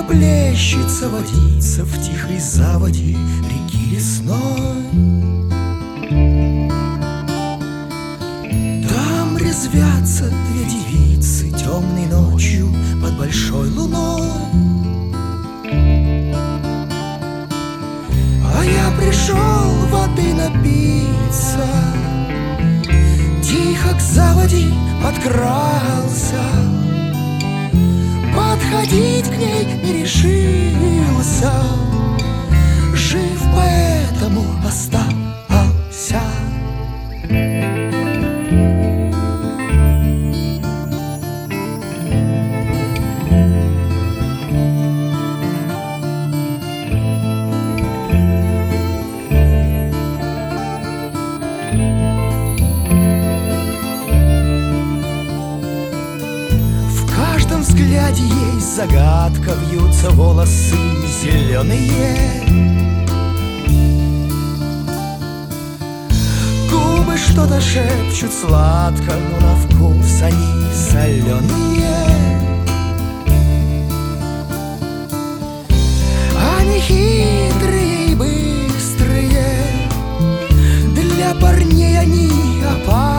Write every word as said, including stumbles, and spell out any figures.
плещется водица в тихой заводе реки лесной. Там резвятся две девицы темной ночью под большой луной. А я пришел воды напиться, тихо к заводе подкрался, подходить к ней не решился, жив поэтому остался. В взгляде есть загадка, вьются волосы зеленые, губы что-то шепчут сладко, но на вкус они соленые. Они хитрые и быстрые, для парней они опасны.